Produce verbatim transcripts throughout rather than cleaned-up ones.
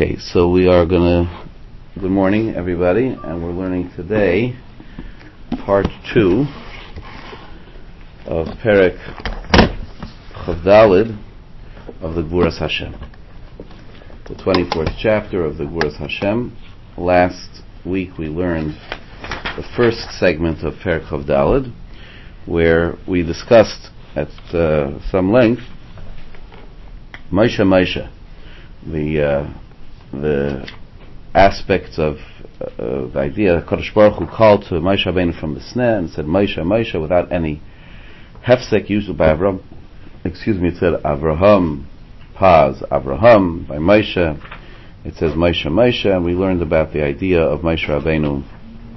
Okay, so we are going to, good morning everybody, and we're learning today part two of Perek Chav Daled of the Gvuras Hashem, the twenty-fourth chapter of the Gvuras Hashem. Last week we learned the first segment of Perek Chav Daled, where we discussed at uh, some length Moshe Moshe, the uh, the aspects of uh, the idea that Kadosh Baruch Hu called to Moshe Rabbeinu from the sneh and said Moshe Moshe without any hefsek, usually by Avraham. Excuse me, it said Avraham, pause Avraham, by Moshe. It says Moshe Moshe, and we learned about the idea of Moshe Rabbeinu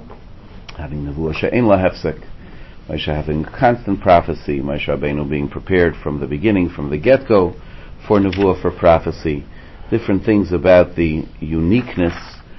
having nevuah she'ein la hefsek, Moshe having constant prophecy, Moshe Rabbeinu being prepared from the beginning, from the get-go, for nevuah, for prophecy. Different things about the uniqueness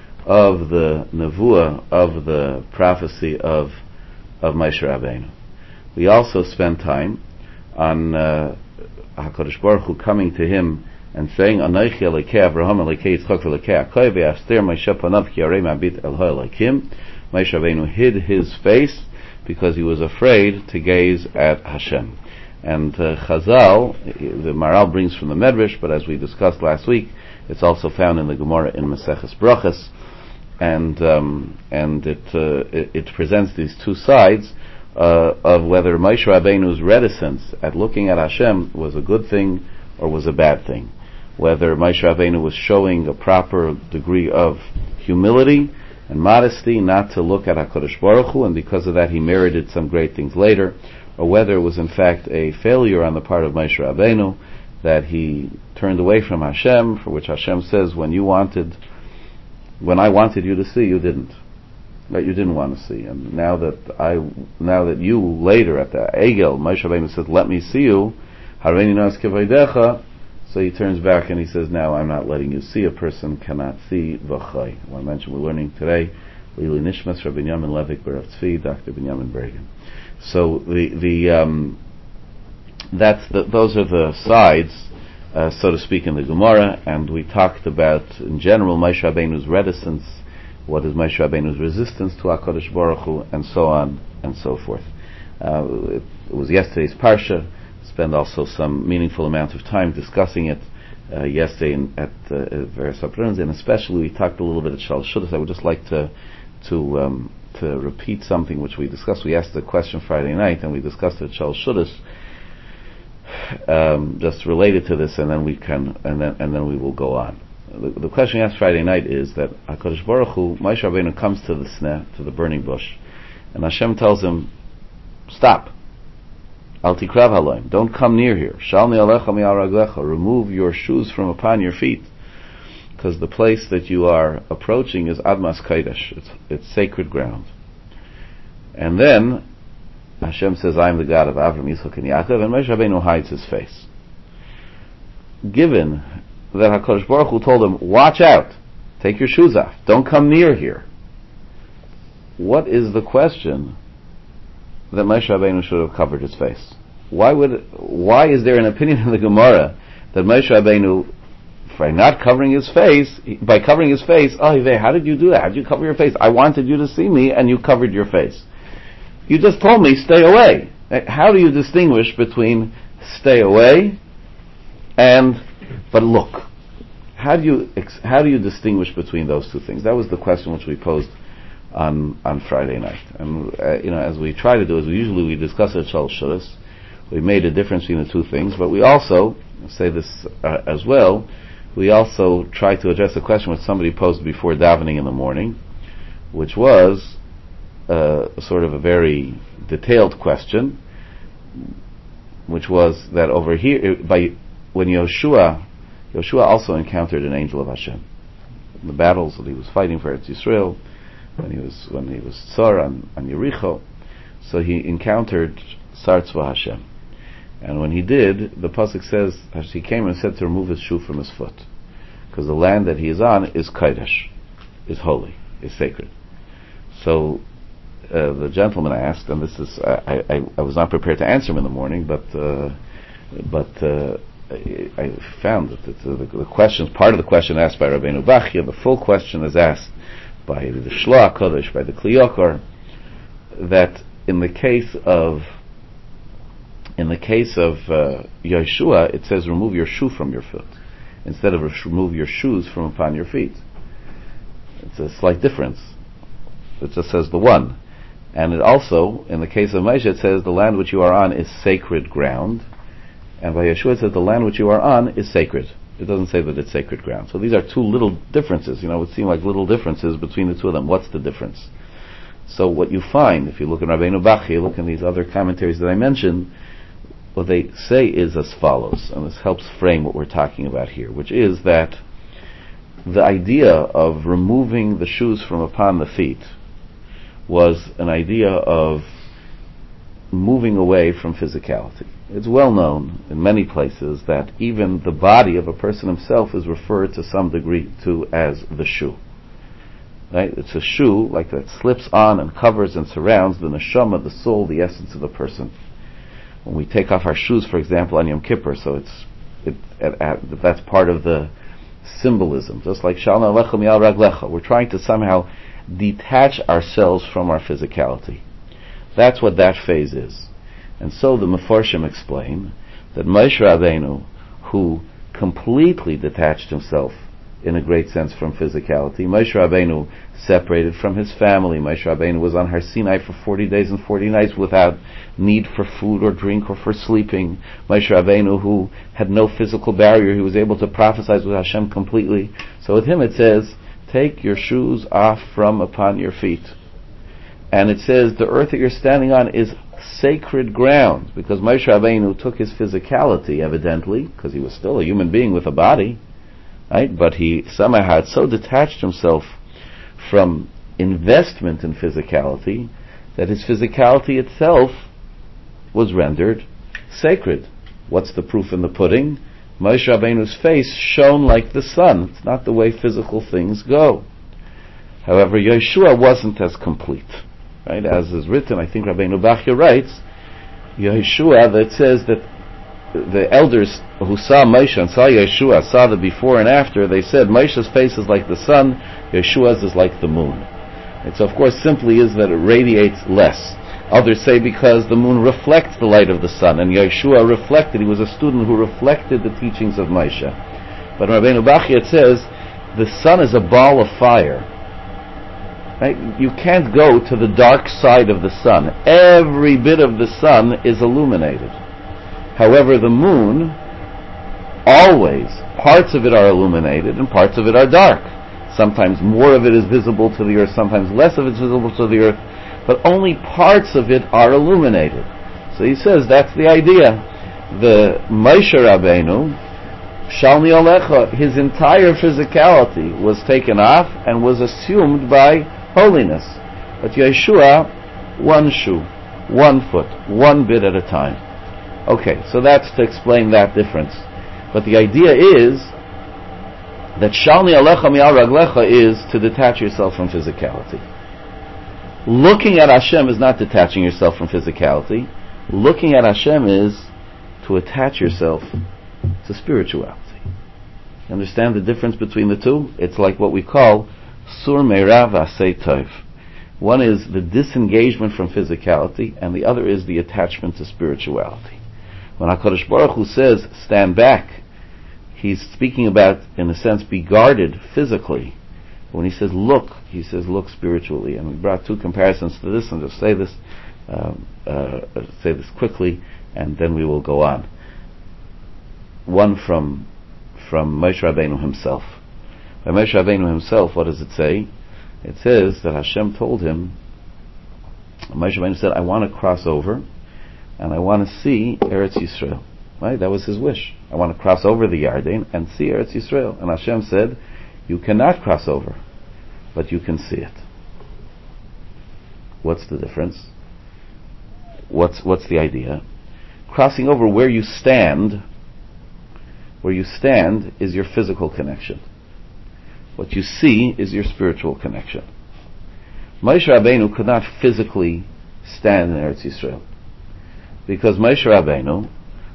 of the nevuah, of the prophecy of of Moshe Rabbeinu. We also spent time on uh, HaKadosh Baruch Hu coming to him and saying, Anochi Elokei Avraham Elokei Yitzchak Elokei Yaakov Ve'astir Moshe panav ki yarei mabit el ha'elokim. Moshe Rabbeinu hid his face because he was afraid to gaze at Hashem. And uh, Chazal, the Maral brings from the Medrash, but as we discussed last week, it's also found in the Gemara in Maseches Brachos, and um, and it, uh, it it presents these two sides uh, of whether Moshe Rabbeinu's reticence at looking at Hashem was a good thing or was a bad thing. Whether Moshe Rabbeinu was showing a proper degree of humility and modesty not to look at HaKadosh Baruch Hu, and because of that he merited some great things later, or whether it was in fact a failure on the part of Moshe Rabbeinu, that he turned away from Hashem, for which Hashem says, when you wanted, when I wanted you to see, you didn't. That you didn't want to see. And now that I, now that you later at the Egel, Moshe Rabbeinu says, let me see you, Hareini nas kevaydecha, so he turns back and he says, now I'm not letting you see. A person cannot see v'chai. I want to mention we're learning today, Lili Nishmas Rabbi Binyamin Levik Berav Tzvi, Doctor Binyamin Bergen. So the the um, that's the, those are the sides, uh, so to speak, in the Gemara, and we talked about in general Moshe Rabbeinu's reticence, what is Moshe Rabbeinu's resistance to HaKadosh Baruch Hu, and so on and so forth. Uh, it, it was yesterday's parsha. Spent also some meaningful amount of time discussing it uh, yesterday in, at uh, various opportunities, and especially we talked a little bit at Shal Shudas. I would just like to to um, to repeat something which we discussed. We asked the question Friday night, and we discussed it at Shal Shudas, um, just related to this, and then we can, and then and then we will go on. The, the question asked Friday night is that HaKadosh Baruch Hu, Moshe Rabbeinu comes to the sneh, to the burning bush, and Hashem tells him, "Stop. Al tikrav haloim. Don't come near here. Shalni alecha mi'al raglecha. Remove your shoes from upon your feet, because the place that you are approaching is Admas Kodesh. It's, it's sacred ground." And then Hashem says, "I am the God of Avram, Yitzchak, and Yaakov," and Moshe Rabbeinu hides his face. Given that HaKadosh Baruch Hu told him, "Watch out, take your shoes off, don't come near here," what is the question that Moshe Rabbeinu should have covered his face? Why would? Why is there an opinion in the Gemara that Moshe Rabbeinu, by not covering his face, by covering his face, oh, how did you do that? How did you cover your face? I wanted you to see me, and you covered your face. You just told me, stay away. How do you distinguish between stay away and, but look? How do you how do you distinguish between those two things? That was the question which we posed on on Friday night. And uh, you know, as we try to do, as we usually we discuss at Shal Shudas, we made a difference between the two things, but we also say this uh, as well. We also try to address a question which somebody posed before davening in the morning, which was uh, sort of a very detailed question, which was that over here, by when Yoshua, Yoshua also encountered an angel of Hashem in the battles that he was fighting for Eretz Yisrael, when he was when he was Tsar on, on Yericho, so he encountered Sar Tzva Hashem. And when he did, the pasuk says, he came and said to remove his shoe from his foot, because the land that he is on is Kodesh, is holy, is sacred. So uh, the gentleman asked, and this is I, I, I was not prepared to answer him in the morning, but uh, but uh, I, I found that the, the, the questions, part of the question asked by Rabbeinu Bachya, the full question is asked by the Shloah Kodesh, by the Kli Yakar, that in the case of in the case of uh, Yeshua, it says remove your shoe from your foot instead of remove your shoes from upon your feet. It's a slight difference. It just says the one. And it also, in the case of Moshe, it says the land which you are on is sacred ground. And by Yeshua it says the land which you are on is sacred. It doesn't say that it's sacred ground. So these are two little differences. You know, it would seem like little differences between the two of them. What's the difference? So what you find, if you look in Rabbeinu Bachya, look in these other commentaries that I mentioned, what they say is as follows, and this helps frame what we're talking about here, which is that the idea of removing the shoes from upon the feet was an idea of moving away from physicality. It's well known in many places that even the body of a person himself is referred to some degree to as the shoe. Right? It's a shoe like that slips on and covers and surrounds the neshama, the soul, the essence of the person. When we take off our shoes, for example, on Yom Kippur, so it's it, at, at, that's part of the symbolism. Just like Shalna Alecha Mi'al Raglecha, we're trying to somehow detach ourselves from our physicality. That's what that phase is. And so the Mefarshim explain that Moshe Rabbeinu, who completely detached himself in a great sense from physicality, Moshe Rabbeinu separated from his family. Moshe Rabbeinu was on Har Sinai for forty days and forty nights without need for food or drink or for sleeping. Moshe Rabbeinu, who had no physical barrier, he was able to prophesy with Hashem completely. So with him it says, take your shoes off from upon your feet. And it says the earth that you're standing on is sacred ground, because Moshe Rabbeinu took his physicality, evidently, because he was still a human being with a body, right? But he somehow had so detached himself from investment in physicality that his physicality itself was rendered sacred. What's the proof in the pudding? Moshe Rabbeinu's face shone like the sun. It's not the way physical things go. However, Yeshua wasn't as complete. Right? As is written, I think Rabbeinu Bachya writes, Yeshua, that says that the elders who saw Moshe and saw Yeshua, saw the before and after, they said Moshe's face is like the sun, Yeshua's is like the moon. And so of course simply is that it radiates less. Others say because the moon reflects the light of the sun, and Yeshua reflected, he was a student who reflected the teachings of Moshe. But in Rabbeinu Bachya it says, the sun is a ball of fire. Right? You can't go to the dark side of the sun. Every bit of the sun is illuminated. However, the moon, always, parts of it are illuminated and parts of it are dark. Sometimes more of it is visible to the earth, sometimes less of it is visible to the earth, but only parts of it are illuminated. So he says that's the idea. The Moshe Rabbeinu, Shalni Alecha, his entire physicality was taken off and was assumed by holiness. But Yeshua, one shoe, one foot, one bit at a time. Okay, so that's to explain that difference. But the idea is that Shalni Alecha Mi'al Raglecha is to detach yourself from physicality. Looking at Hashem is not detaching yourself from physicality. Looking at Hashem is to attach yourself to spirituality. You understand the difference between the two? It's like what we call Sur Meirav Asei Tov. One is the disengagement from physicality, and the other is the attachment to spirituality. When HaKadosh Baruch Hu says, stand back, he's speaking about, in a sense, be guarded physically. When he says look, he says look spiritually. And we brought two comparisons to this, and just say this, uh, uh, say this quickly, and then we will go on. One from from Moshe Rabbeinu himself. By Moshe Rabbeinu himself, what does it say? It says that Hashem told him, Moshe Rabbeinu said, I want to cross over, and I want to see Eretz Yisrael. Right? That was his wish. I want to cross over the Yarden and see Eretz Yisrael. And Hashem said, you cannot cross over, but you can see it. What's the difference? What's what's the idea? Crossing over where you stand, where you stand is your physical connection. What you see is your spiritual connection. Moshe Rabbeinu could not physically stand in Eretz Yisrael, because Moshe Rabbeinu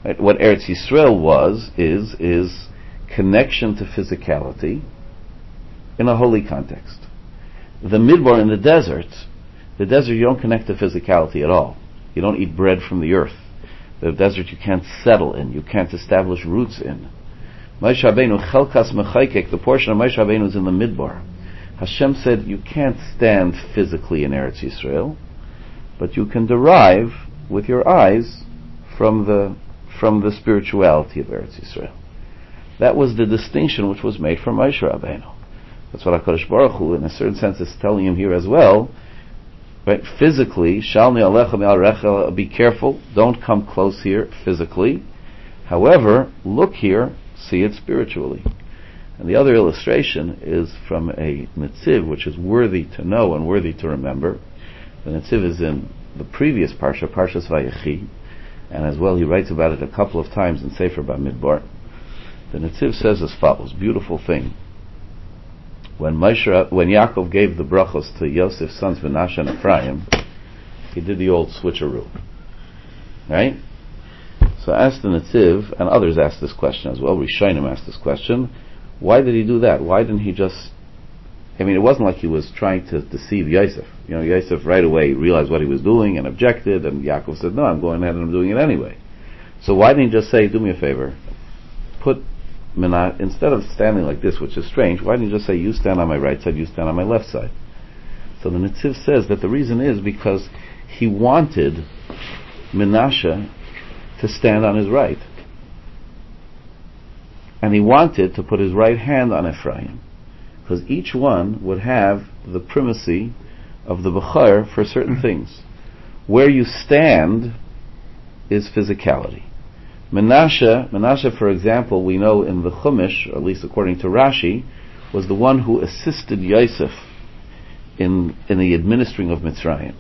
Right? What Eretz Yisrael was, is, is connection to physicality in a holy context. The Midbar in the desert, the desert you don't connect to physicality at all. You don't eat bread from the earth. The desert you can't settle in, you can't establish roots in. Moshe Rabbeinu, Chelkas Mechaykek, the portion of Moshe Rabbeinu is in the Midbar. Hashem said you can't stand physically in Eretz Yisrael, but you can derive with your eyes from the from the spirituality of Eretz Yisrael. That was the distinction which was made from Moshe Rabbeinu. That's what HaKadosh Baruch Hu, in a certain sense, is telling him here as well. Right? Physically, Shalni Alecha Me'al Rechel, be careful, don't come close here physically. However, look here, see it spiritually. And the other illustration is from a Netziv, which is worthy to know and worthy to remember. The Netziv is in the previous Parsha, Parshas Vayechi, and as well he writes about it a couple of times in Sefer Bamidbar. The Netziv says as follows, beautiful thing. When Moshe, when Yaakov gave the brachos to Yosef's sons Menashe and Ephraim, he did the old switcheroo. Right? So I asked the Netziv, and others asked this question as well, Rishonim asked this question, why did he do that? Why didn't he just, I mean, it wasn't like he was trying to deceive Yosef. You know, Yosef right away realized what he was doing and objected, and Yaakov said, no, I'm going ahead and I'm doing it anyway. So why didn't he just say, do me a favor, put Menashe, instead of standing like this, which is strange, why didn't you just say, you stand on my right side, you stand on my left side? So the Netziv says that the reason is because he wanted Menashe to stand on his right. And he wanted to put his right hand on Ephraim, because each one would have the primacy of the Bechor for certain things. Where you stand is physicality. Menashe, Menashe, for example, we know in the Chumash, or at least according to Rashi, was the one who assisted Yosef in in the administering of Mitzrayim.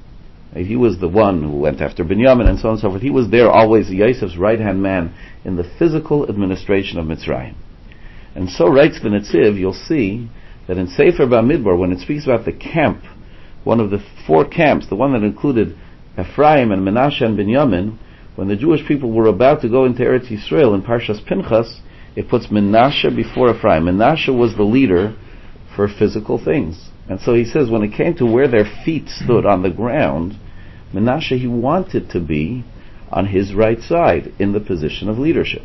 He was the one who went after Binyamin and so on and so forth. He was there always, Yosef's right-hand man in the physical administration of Mitzrayim. And so writes the Netziv, you'll see that in Sefer Bamidbar, when it speaks about the camp, one of the four camps, the one that included Ephraim and Menashe and Binyamin, when the Jewish people were about to go into Eretz Yisrael in Parshas Pinchas, it puts Menashe before Ephraim. Menashe was the leader for physical things. And so he says, when it came to where their feet stood on the ground, Menashe, he wanted to be on his right side in the position of leadership.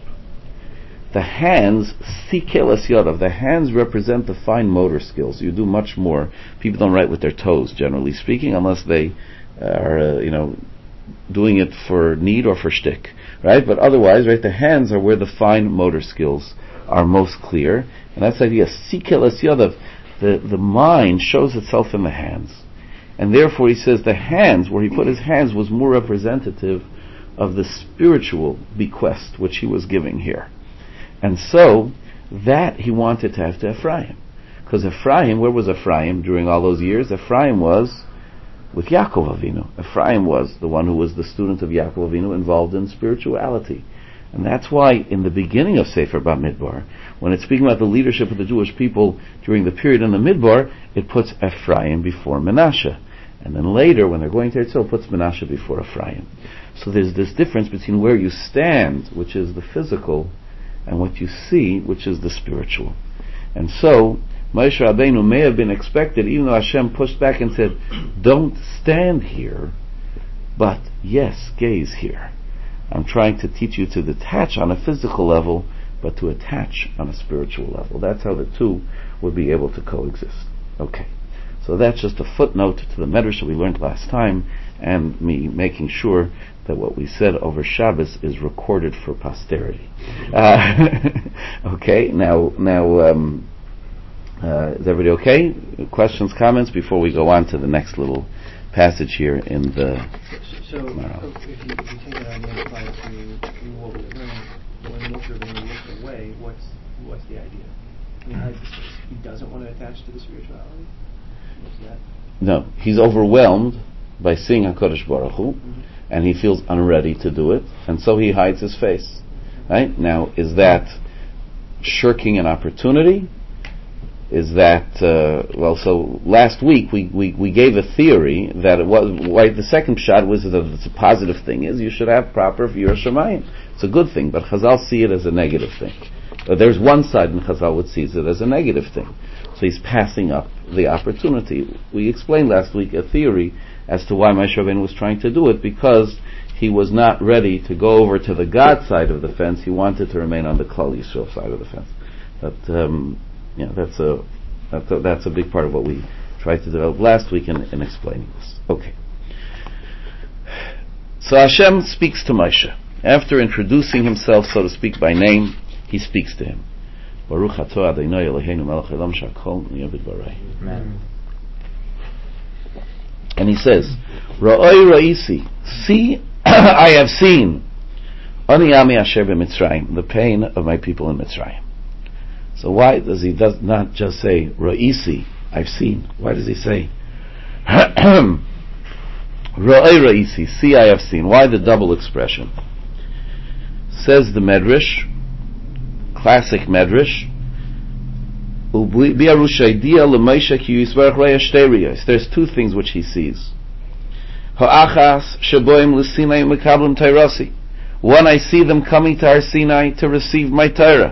The hands, sikel es yadav, the hands represent the fine motor skills. You do much more. People don't write with their toes, generally speaking, unless they are, uh, you know, doing it for need or for shtick, right? But otherwise, right, the hands are where the fine motor skills are most clear, and that's the idea. Sikel es yadav, the the mind shows itself in the hands, and therefore he says the hands, where he put his hands, was more representative of the spiritual bequest which he was giving here. And so, that he wanted to have to Ephraim. Because Ephraim, where was Ephraim during all those years? Ephraim was with Yaakov Avinu. Ephraim was the one who was the student of Yaakov Avinu, involved in spirituality. And that's why in the beginning of Sefer Bamidbar, when it's speaking about the leadership of the Jewish people during the period in the Midbar, it puts Ephraim before Menashe. And then later, when they're going to Eretz Yisrael, it puts Menashe before Ephraim. So there's this difference between where you stand, which is the physical, and what you see, which is the spiritual. And so, Moshe Rabbeinu may have been expected, even though Hashem pushed back and said, don't stand here, but yes, gaze here. I'm trying to teach you to detach on a physical level, but to attach on a spiritual level. That's how the two would be able to coexist. Okay. So that's just a footnote to the medrash that we learned last time, and me making sure that what we said over Shabbos is recorded for posterity. Uh, okay, now, now, um, uh, is everybody okay? Questions, comments before we go on to the next little passage here in the. So, so if, you, if you take that idea and apply it to what we're learning, when Moshe Rabbeinu looks away, what's what's the idea? He hides his face. He doesn't want to attach to the spirituality. What's that? No, he's overwhelmed by seeing HaKadosh Baruch Hu, mm-hmm. and he feels unready to do it, and so he hides his face. Right? Now, is that shirking an opportunity? is that, uh, well, so last week we, we, we gave a theory that it was, why the second shot was that it's a positive thing, is you should have proper Yirah Shamayim. It's a good thing, but Chazal see it as a negative thing. But there's one side in Chazal which sees it as a negative thing. So he's passing up the opportunity. We explained last week a theory as to why Moshe Rabbeinu was trying to do it, because he was not ready to go over to the God side of the fence. He wanted to remain on the Klal Yisrael side of the fence. But, um, yeah, that's a, that's a that's a big part of what we tried to develop last week in, in explaining this. Okay. So Hashem speaks to Moshe. After introducing himself, so to speak, by name, he speaks to him. Baruch atah Adonai Eloheinu melech haolam shehakol nהיה b'dvarei. Amen. And he says, Ra'oi ra'isi, see, I have seen, Ani ami asher b'Mitzrayim, the pain of my people in Mitzrayim. So why does he does not just say Ra'isi, I've seen? Why does he say Ra'ai Ra'isi, see I have seen? Why the double expression? Says the Medrash, classic Medrash, there's two things which he sees. One, I see them coming to Har Sinai to receive my Torah.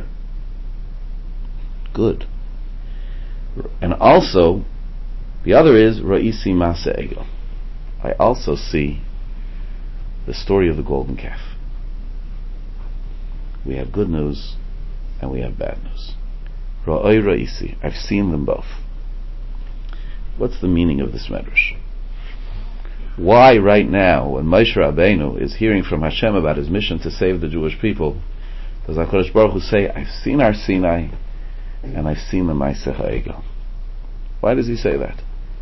Good. And also, the other is Ra'isi Masa Egel. I also see the story of the golden calf. We have good news and we have bad news. Ra'oi Ra'isi, I've seen them both. What's the meaning of this medrash? Why right now, when Moshe Rabbeinu is hearing from Hashem about his mission to save the Jewish people, does HaKadosh Baruch Hu say, I've seen Har Sinai and I've seen the Ma'aseh HaEgel? Why does he say that?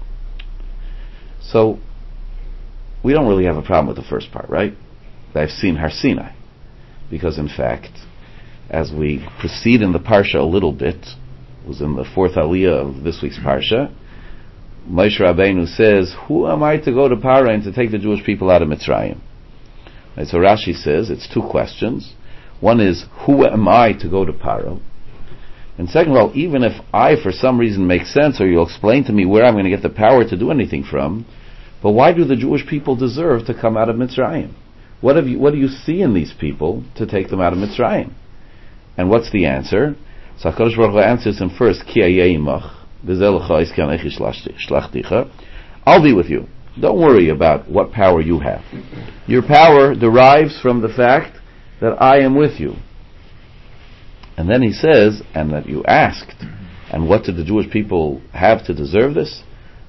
So, we don't really have a problem with the first part, right? I've seen Har Sinai. Because in fact, as we proceed in the Parsha a little bit, it was in the fourth Aliyah of this week's Parsha, Moshe Rabbeinu says, who am I to go to Paro and to take the Jewish people out of Mitzrayim? And so Rashi says, it's two questions. One is, who am I to go to Paro? And second of all, even if I for some reason make sense, or you'll explain to me where I'm going to get the power to do anything from, but why do the Jewish people deserve to come out of Mitzrayim? What have you, what do you see in these people to take them out of Mitzrayim? And what's the answer? So HaKadosh Baruch Hu answers him first, Ki ayeh imach, v'zeh lecha iskan echi shlachticha. I'll be with you. Don't worry about what power you have. Your power derives from the fact that I am with you. And then he says, and that you asked, and what did the Jewish people have to deserve this?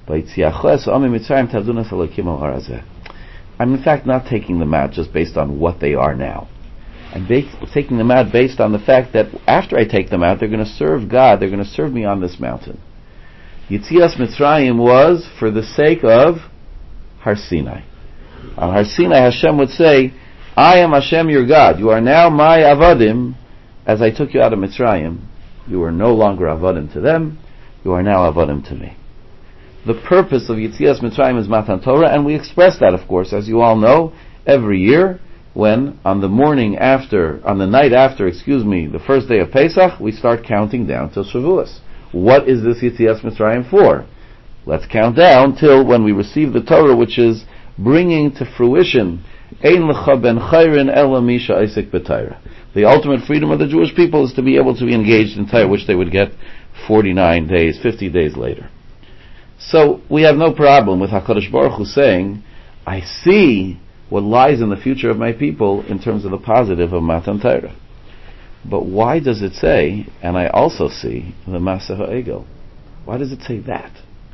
I'm in fact not taking them out just based on what they are now. I'm ba- taking them out based on the fact that after I take them out, they're going to serve God, they're going to serve me on this mountain. Yitzias Mitzrayim was for the sake of Har Sinai. On Har Sinai, Hashem would say, I am Hashem your God. You are now my avadim. As I took you out of Mitzrayim, you are no longer avadim to them, you are now avadim to me. The purpose of Yitzias Mitzrayim is Matan Torah, and we express that, of course, as you all know, every year, when on the morning after, on the night after, excuse me, the first day of Pesach, we start counting down till Shavuos. What is this Yitzias Mitzrayim for? Let's count down till when we receive the Torah, which is bringing to fruition Ein lecha ben chayrin ela misha isek b'Torah. The ultimate freedom of the Jewish people is to be able to be engaged in Torah, which they would get forty-nine days, fifty days later. So we have no problem with HaKadosh Baruch Hu saying, I see what lies in the future of my people in terms of the positive of Matan Torah. But why does it say, and I also see the Ma'aseh HaEgel? Why does it say that?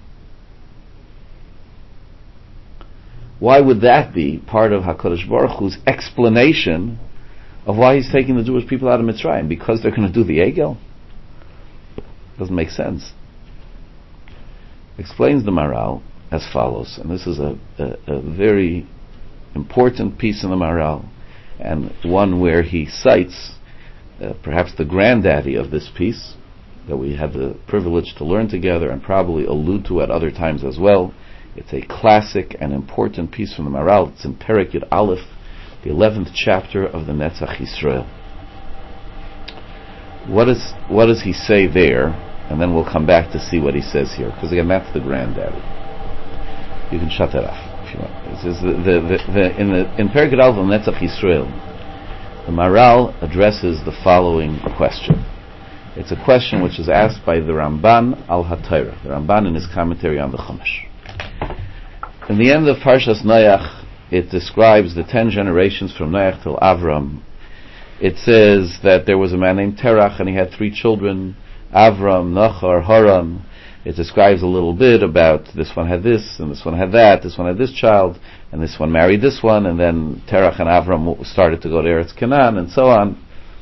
Why would that be part of HaKadosh Baruch Hu's explanation of why he's taking the Jewish people out of Mitzrayim? Because they're going to do the Egel? Doesn't make sense. Explains the Maharal as follows, and this is a, a, a very important piece in the Maharal, and one where he cites uh, perhaps the granddaddy of this piece that we had the privilege to learn together and probably allude to at other times as well. It's a classic and important piece from the Maharal. It's in Perek Yud Aleph, the eleventh chapter of the Netzach Yisrael. What is what does he say there? and then we'll come back to see what he says here, because again, that's the granddaddy. You can shut that off if you want. This is the, the, the, the, in the in Perek Aleph of Netzach Yisrael, the Maharal addresses the following question. It's a question which is asked by the Ramban al HaTorah, the Ramban in his commentary on the Chumash. In the end of Parshas Noach, it describes the ten generations from Noach till Avram. It says that there was a man named Terach, and he had three children, Avram, Nachor, Haran. It describes a little bit about this one had this, and this one had that, this one had this child, and this one married this one, and then Terach and Avram started to go to Eretz Canaan, and so on.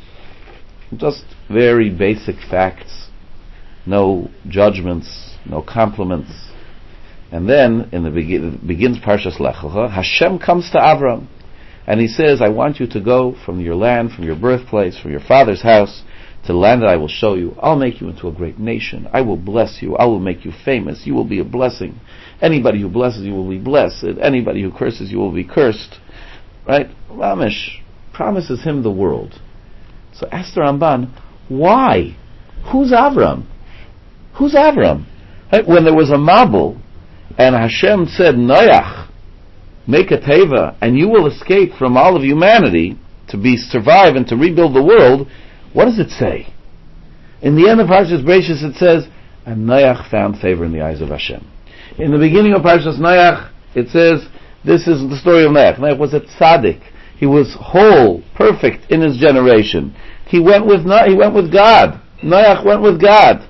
Just very basic facts, no judgments, no compliments. And then, in the begin, begins Parshas Lech Lecha, Hashem comes to Avram, and he says, I want you to go from your land, from your birthplace, from your father's house, to the land that I will show you. I'll make you into a great nation. I will bless you. I will make you famous. You will be a blessing. Anybody who blesses you will be blessed. Anybody who curses you will be cursed. Right? Ramesh promises him the world. So ask the Ramban, why? Who's Avram? Who's Avram? Right? When there was a Mabul, and Hashem said, Noach, make a teva, and you will escape from all of humanity to be survive and to rebuild the world. What does it say? In the end of Parshas Bereishis it says, and Noach found favor in the eyes of Hashem. In the beginning of Parshas Noach, it says, this is the story of Noach. Noach was a tzaddik. He was whole, perfect in his generation. He went with no- he went with God. Noach went with God.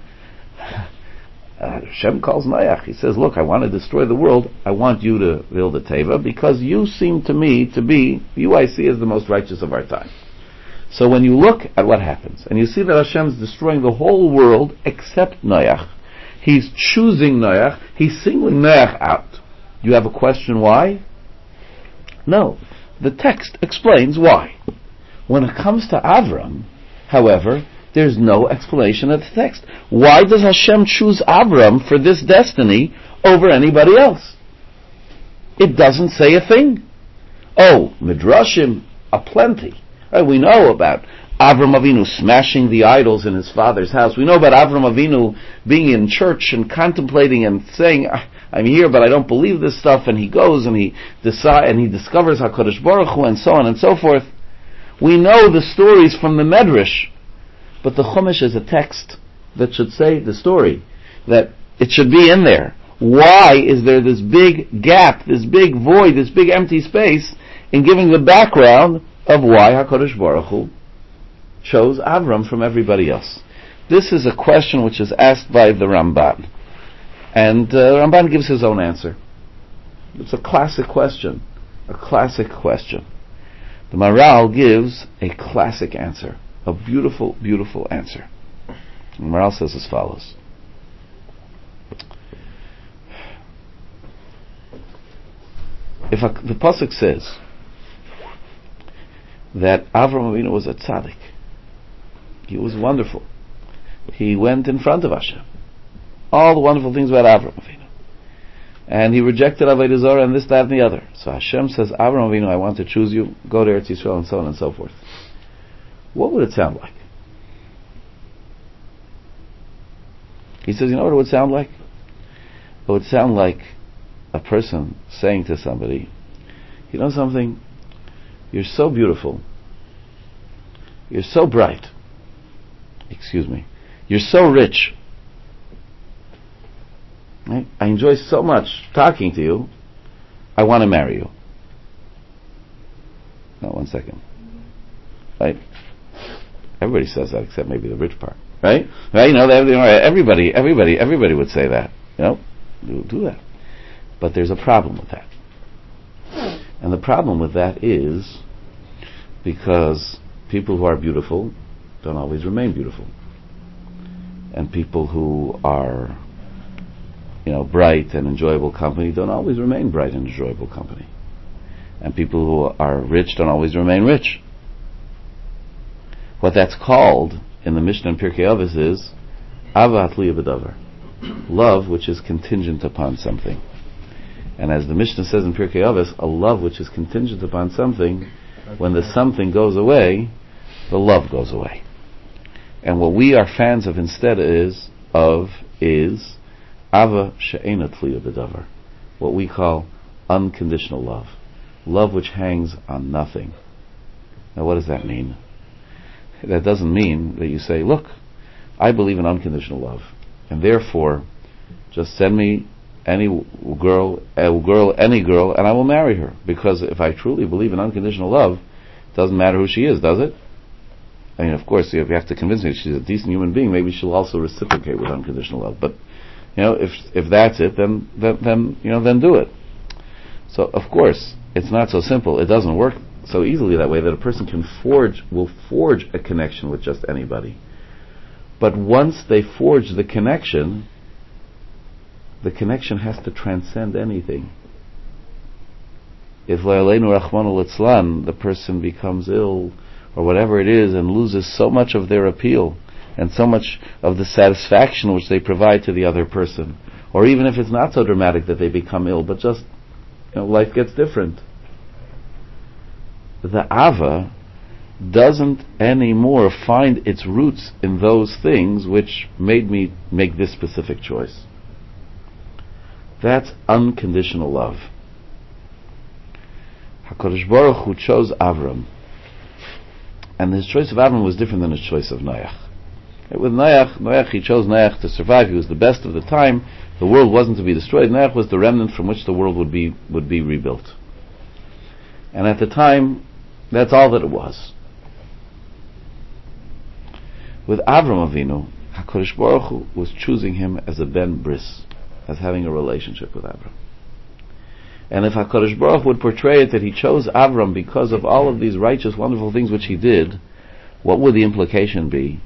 Uh, Hashem calls Noach. He says, look, I want to destroy the world. I want you to build a teva because you seem to me to be, you I see as the most righteous of our time. So when you look at what happens, and you see that Hashem is destroying the whole world except Noach, He's choosing Noach, He's singling Noach out. Do you have a question why? No. The text explains why. When it comes to Avram, however, there's no explanation of the text. Why does Hashem choose Avram for this destiny over anybody else? It doesn't say a thing. Oh, Midrashim aplenty. Right, we know about Avram Avinu smashing the idols in his father's house. We know about Avram Avinu being in church and contemplating and saying, I'm here, but I don't believe this stuff. And he goes and he decide and he discovers HaKadosh Baruch Hu and so on and so forth. We know the stories from the Medrash, but the Chumash is a text that should say the story, that it should be in there. Why is there this big gap, this big void, this big empty space in giving the background of why HaKadosh Baruch Hu chose Avram from everybody else? This is a question which is asked by the Ramban. And uh, Ramban gives his own answer. It's a classic question. A classic question. The Maharal gives a classic answer. A beautiful, beautiful answer. The Maharal says as follows. If a, the pasuk says that Avram Avinu was a tzaddik, he was wonderful. He went in front of Hashem. All the wonderful things about Avram Avinu. And he rejected Avodah Zarah and this, that, and the other. So Hashem says, Avram Avinu, I want to choose you. Go to Eretz Yisrael, and so on and so forth. What would it sound like? He says, you know what it would sound like? It would sound like a person saying to somebody, you know something? You're so beautiful. You're so bright. Excuse me. You're so rich. Right? I enjoy so much talking to you. I want to marry you. No, one second. Right? Everybody says that except maybe the rich part. Right? Right? You know, everybody, everybody, everybody would say that. You know, do, do that. But there's a problem with that. And the problem with that is because people who are beautiful don't always remain beautiful. And people who are, you know, bright and enjoyable company don't always remain bright and enjoyable company. And people who are rich don't always remain rich. What that's called in the Mishnah and Pirkei Avos is Ahavas Tluya B'Davar, love which is contingent upon something. And as the Mishnah says in Pirkei Avos, a love which is contingent upon something, when the something goes away, the love goes away. And what we are fans of instead is of is ava she'ena tluya b'davar, what we call unconditional love, love which hangs on nothing. Now, what does that mean? That doesn't mean that you say, look, I believe in unconditional love, and therefore, just send me any girl, a girl, any girl, and I will marry her. Because if I truly believe in unconditional love, it doesn't matter who she is, does it? I mean, of course, you have to convince me she's a decent human being. Maybe she'll also reciprocate with unconditional love. But you know, if if that's it, then then, then you know, then do it. So, of course, it's not so simple. It doesn't work so easily that way that a person can forge, will forge a connection with just anybody. But once they forge the connection, the connection has to transcend anything. If La'aleinu Rachmanu Litzlan, the person becomes ill, or whatever it is, and loses so much of their appeal, and so much of the satisfaction which they provide to the other person, or even if it's not so dramatic that they become ill, but just, you know, life gets different. The Ava doesn't anymore find its roots in those things which made me make this specific choice. That's unconditional love. HaKadosh Baruch Hu chose Avram, and his choice of Avram was different than his choice of Noach. With Noach, Noach, he chose Noach to survive. He was the best of the time. The world wasn't to be destroyed. Noach was the remnant from which the world would be would be rebuilt. And at the time, that's all that it was. With Avram Avinu, HaKadosh Baruch Hu was choosing him as a ben bris, as having a relationship with Avram. And if HaKadosh Baruch Hu would portray it that he chose Avram because of all of these righteous, wonderful things which he did, what would the implication be?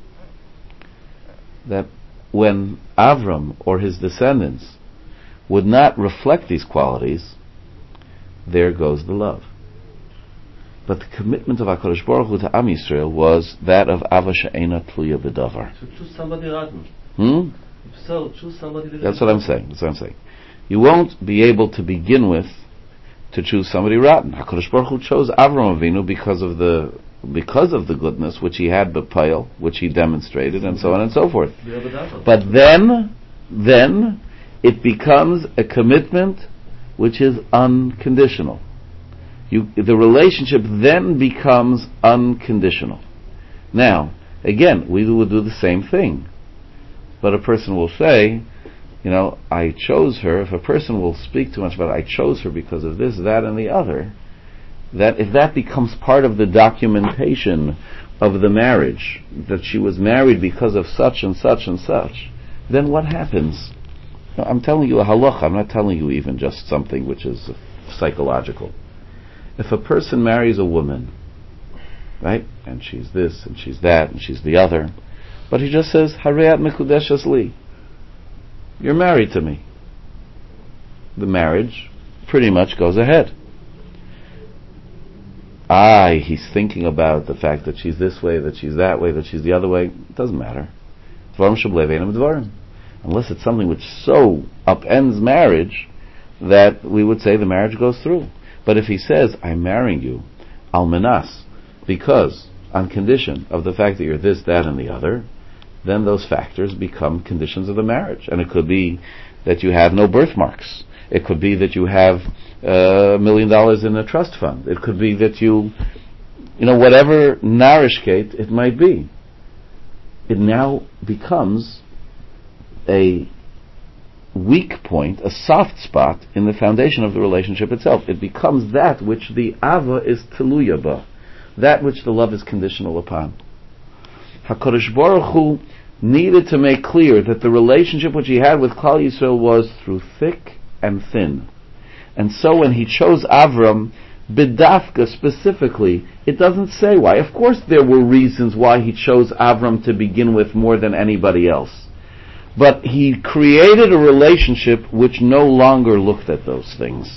That when Avram or his descendants would not reflect these qualities, there goes the love. But the commitment of HaKadosh Baruch Hu to Am Yisrael was that of Ava She'ena Tluya B'davar. So choose somebody rotten. Hmm? If so, choose somebody that That's what I'm saying. That's what I'm saying. You won't be able to begin with to choose somebody rotten. HaKadosh Baruch Hu chose Avram Avinu because of the because of the goodness which he had b'payil, which he demonstrated, and so on and so forth. But then, then it becomes a commitment which is unconditional. You, the relationship then becomes unconditional. Now, again, we will do the same thing. But a person will say, you know, I chose her. If a person will speak too much about it, I chose her because of this, that, and the other, that if that becomes part of the documentation of the marriage, that she was married because of such and such and such, then what happens? Now, I'm telling you a halacha, I'm not telling you even just something which is psychological. If a person marries a woman, right, and she's this, and she's that, and she's the other, but he just says, Hareat Mekudeshas Li, you're married to me. The marriage pretty much goes ahead. Ah, he's thinking about the fact that she's this way, that she's that way, that she's the other way. It doesn't matter. Unless it's something which so upends marriage that we would say the marriage goes through. But if he says, I'm marrying you, almanas, because, on condition of the fact that you're this, that, and the other, then those factors become conditions of the marriage. And it could be that you have no birthmarks. It could be that you have a uh, million dollars in a trust fund. It could be that you, you know, whatever narishkate it might be. It now becomes a weak point, a soft spot in the foundation of the relationship itself. It becomes that which the ava is teluya ba, that which the love is conditional upon. HaKadosh Baruch Hu needed to make clear that the relationship which he had with Klal Yisrael was through thick and thin. And so when he chose Avram, Bidafka specifically, it doesn't say why. Of course there were reasons why he chose Avram to begin with more than anybody else. But he created a relationship which no longer looked at those things.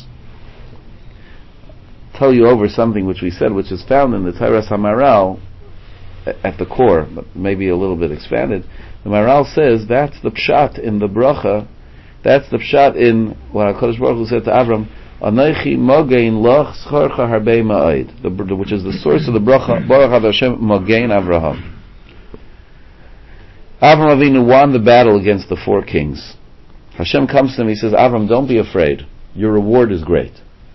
I'll tell you over something which we said, which is found in the Teiras HaMaharal at the core, but maybe a little bit expanded. The Maharal says that's the pshat in the bracha, that's the pshat in what HaKadosh Baruch Hu said to Avram, Anochi mogein loch schorcha harbei ma'od, which is the source of the bracha, Baruch Ad Hashem mogein Avraham. Avram Avinu won the battle against the four kings. Hashem comes to him, he says, Avram, don't be afraid. Your reward is great.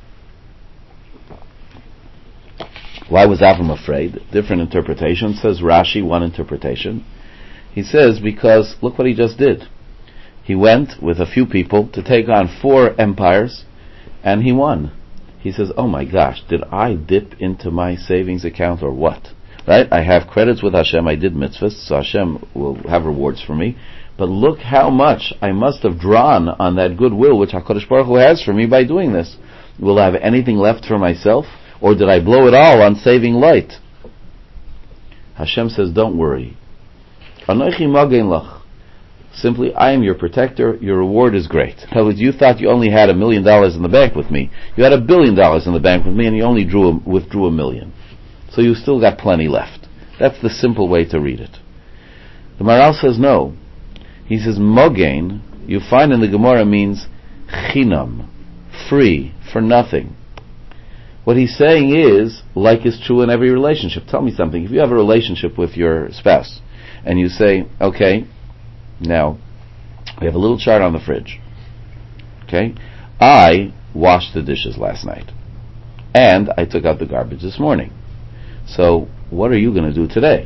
Why was Avram afraid? Different interpretation. Says Rashi, one interpretation. He says, because look what he just did. He went with a few people to take on four empires, and he won. He says, oh my gosh, did I dip into my savings account or what? Right? I have credits with Hashem, I did mitzvahs, so Hashem will have rewards for me. But look how much I must have drawn on that goodwill which HaKadosh Baruch Hu has for me by doing this. Will I have anything left for myself? Or did I blow it all on saving light? Hashem says, don't worry. Anochi magen lach. Simply, I am your protector, your reward is great. In other words, you thought you only had a million dollars in the bank with me. You had a billion dollars in the bank with me, and you only drew a, withdrew a million. So you still got plenty left. That's the simple way to read it. The Maharal says no. He says, mogen, you find in the Gemara means chinam, free, for nothing. What he's saying is, like is true in every relationship. Tell me something. If you have a relationship with your spouse, and you say, okay, now, we have a little chart on the fridge. Okay? I washed the dishes last night. And I took out the garbage this morning. So, what are you going to do today?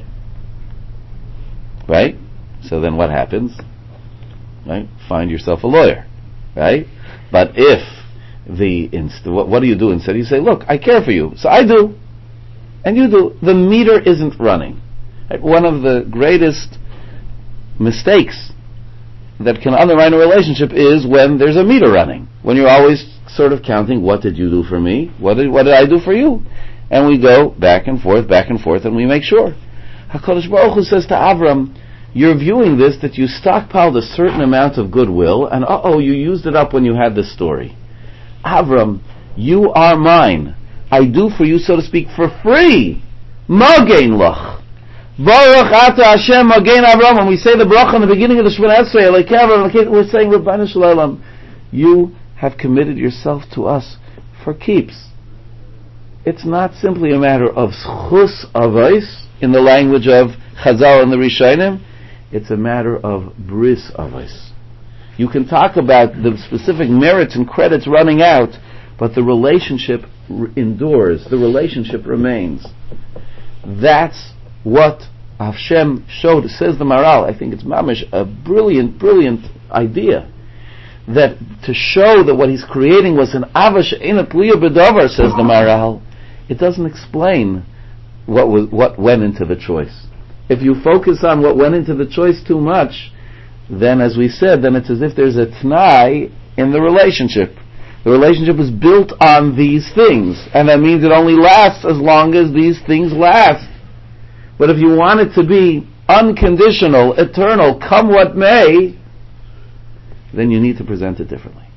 Right? So then what happens? Right? Find yourself a lawyer. Right? But if the, inst- what, what do you do instead? You say, look, I care for you. So I do. And you do. The meter isn't running. Right? One of the greatest mistakes that can undermine a relationship is when there's a meter running. When you're always sort of counting, what did you do for me? What did, what did I do for you? And we go back and forth, back and forth, and we make sure. HaKadosh Baruch Hu says to Avram, you're viewing this that you stockpiled a certain amount of goodwill, and uh-oh, you used it up when you had this story. Avram, you are mine. I do for you, so to speak, for free. Magen lach. Baruch ata Hashem Magen Avram. When we say the bracha in the beginning of the Shemona Esrei, we're saying, Rabbeinu Shalom, you have committed yourself to us for keeps. It's not simply a matter of schus avos in the language of Chazal and the Rishonim. It's a matter of bris avos. You can talk about the specific merits and credits running out, but the relationship r- endures. The relationship remains. That's what Hashem showed. Says the Maharal, I think it's mamish, a brilliant, brilliant idea, that to show that what he's creating was an avash inat liya b'davar, says the Maharal, it doesn't explain what was, what went into the choice. If you focus on what went into the choice too much, then as we said, then it's as if there's a t'nai in the relationship. The relationship is built on these things, and that means it only lasts as long as these things last. But if you want it to be unconditional, eternal, come what may, then you need to present it differently.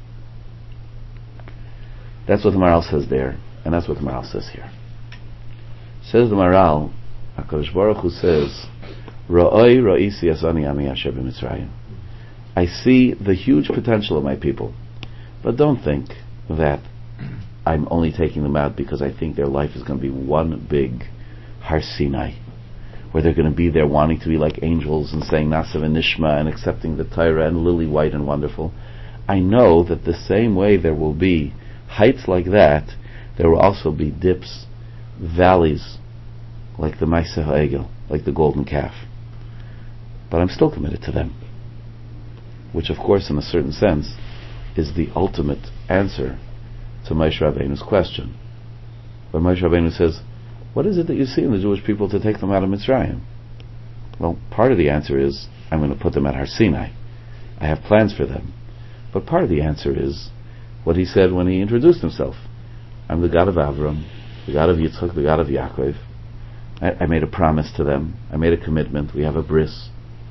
That's what the Maharal says there, and that's what the Maharal says here. Says the Maharal, HaKadosh Baruch Hu says, Ra'oi ra'isi asani ani asher b'Mitzrayim. I see the huge potential of my people, but don't think that I'm only taking them out because I think their life is going to be one big Har Sinai, where they're going to be there wanting to be like angels and saying Nasav and Nishma and accepting the Torah and lily white and wonderful. I know that the same way there will be heights like that, there will also be dips, valleys, like the Maaseh HaEgel, like the golden calf. But I'm still committed to them, which of course in a certain sense is the ultimate answer to Moshe Rabbeinu's question. When Moshe Rabbeinu says, what is it that you see in the Jewish people to take them out of Mitzrayim? Well, part of the answer is, I'm going to put them at Har Sinai. I have plans for them. But part of the answer is what he said when he introduced himself. I'm the God of Avram, the God of Yitzchak, the God of Yaakov. I, I made a promise to them. I made a commitment. We have a bris.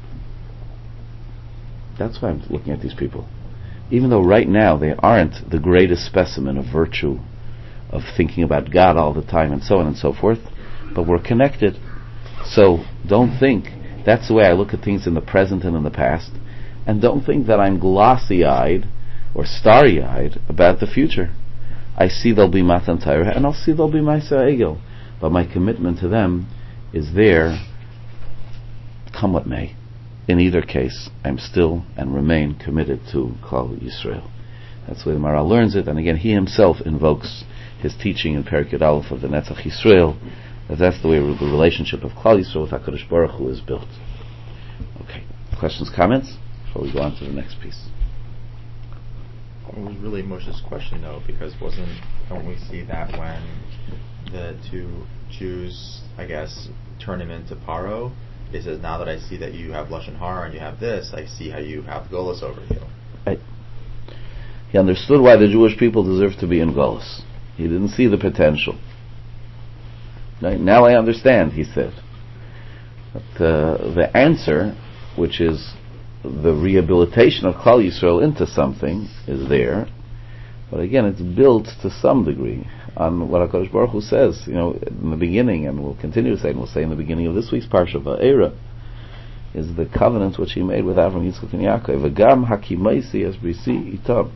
That's why I'm looking at these people. Even though right now they aren't the greatest specimen of virtue, of thinking about God all the time and so on and so forth, but we're connected. So don't think, that's the way I look at things in the present and in the past, and don't think that I'm glossy-eyed or starry-eyed about the future. I see there'll be Matan Torah, and I'll see there'll be Maaseh HaEgel, but my commitment to them is there, come what may. in either case, I'm still and remain committed to Klal Yisrael. That's the way the Maharal learns it, and again, he himself invokes his teaching in Perek Yud Aleph of the Netzach Yisrael, that that's the way the relationship of Klal Yisrael with HaKadosh Baruch Hu is built. Okay, questions, comments, before we go on to the next piece? It was really Moshe's question, though, because wasn't, don't we see that when the two Jews, I guess, turn him into Paro, he says, now that I see that you have Lashon Hara and you have this, I see how you have Golus over you. Right. He understood why the Jewish people deserve to be in Golus. He didn't see the potential. Right? Now I understand, he said. But uh, the answer, which is the rehabilitation of Klal Yisrael into something, is there. But again, it's built to some degree on what HaKadosh Baruch Hu says, you know, in the beginning, and we'll continue to say, and we'll say in the beginning of this week's Parsha Va'era, is the covenant which he made with Avram, Yitzchak, and Yaakov. V'gam hakimaisi es brisi itam.